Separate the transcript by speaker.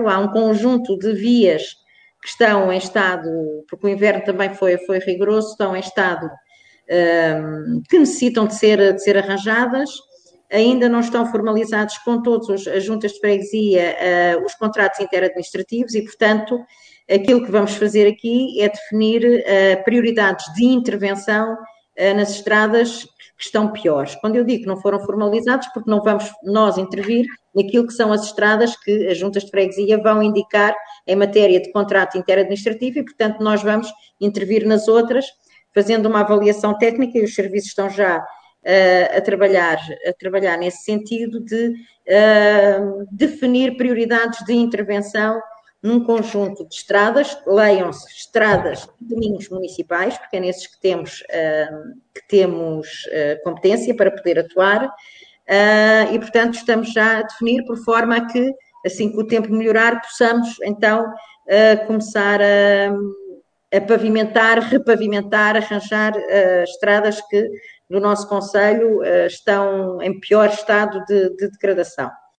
Speaker 1: Conselho, há um conjunto de vias que estão em estado, porque o inverno também foi rigoroso, estão em estado que necessitam de ser arranjadas, ainda não estão formalizados com todas as juntas de freguesia os contratos interadministrativos e, portanto, aquilo que vamos fazer aqui é definir prioridades de intervenção nas estradas que estão piores. Quando eu digo que não foram formalizados, porque não vamos nós intervir naquilo que são as estradas que as juntas de freguesia vão indicar em matéria de contrato interadministrativo e, portanto, nós vamos intervir nas outras, fazendo uma avaliação técnica e os serviços estão já a trabalhar nesse sentido de definir prioridades de intervenção num conjunto de estradas, leiam-se estradas e caminhos municipais, porque é nesses que temos competência para poder atuar, e, portanto, estamos já a definir por forma a que, assim que o tempo melhorar, possamos, então, começar a pavimentar, repavimentar, arranjar estradas que, no nosso concelho, estão em pior estado de degradação.